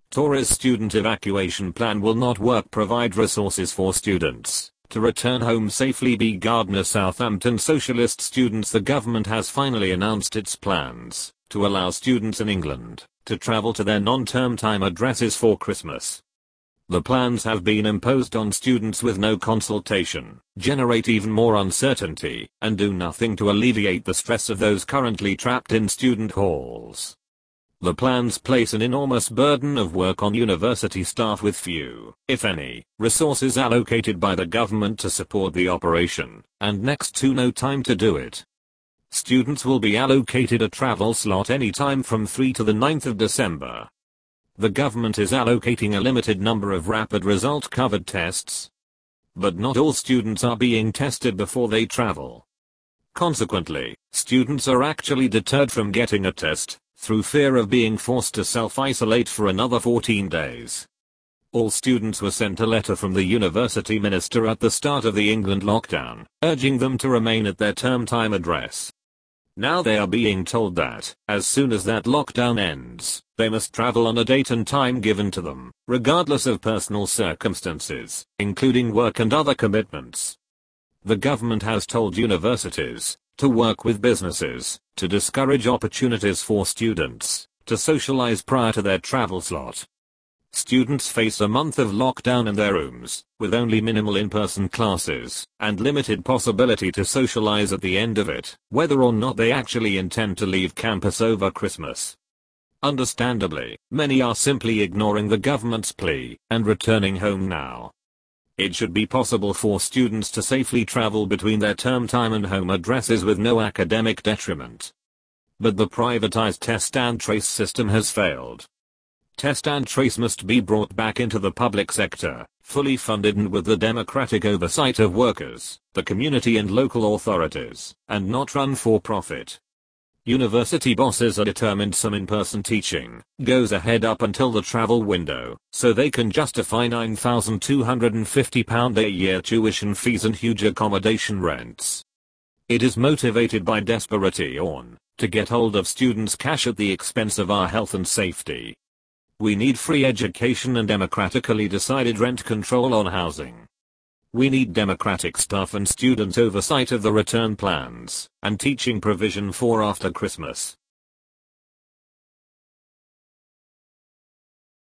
Torres student evacuation plan will not work. Provide resources for students to return home safely. B. Gardner Southampton Socialist students. The government has finally announced its plans to allow students in England to travel to their non-term time addresses for Christmas. The plans have been imposed on students with no consultation, generate even more uncertainty, and do nothing to alleviate the stress of those currently trapped in student halls. The plans place an enormous burden of work on university staff with few, if any, resources allocated by the government to support the operation, and next to no time to do it. Students will be allocated a travel slot anytime from 3 to the 9th of December. The government is allocating a limited number of rapid result covered tests. But not all students are being tested before they travel. Consequently, students are actually deterred from getting a test, through fear of being forced to self-isolate for another 14 days. All students were sent a letter from the university minister at the start of the England lockdown, urging them to remain at their term time address. Now they are being told that, as soon as that lockdown ends, they must travel on a date and time given to them, regardless of personal circumstances, including work and other commitments. The government has told universities to work with businesses to discourage opportunities for students to socialize prior to their travel slot. Students face a month of lockdown in their rooms, with only minimal in-person classes, and limited possibility to socialize at the end of it, whether or not they actually intend to leave campus over Christmas. Understandably, many are simply ignoring the government's plea and returning home now. It should be possible for students to safely travel between their term time and home addresses with no academic detriment. But the privatized test and trace system has failed. Test and trace must be brought back into the public sector, fully funded and with the democratic oversight of workers, the community and local authorities, and not run for profit. University bosses are determined some in-person teaching goes ahead up until the travel window, so they can justify £9,250 a year tuition fees and huge accommodation rents. It is motivated by desperation to get hold of students' cash at the expense of our health and safety. We need free education and democratically decided rent control on housing. We need democratic staff and student oversight of the return plans and teaching provision for after Christmas.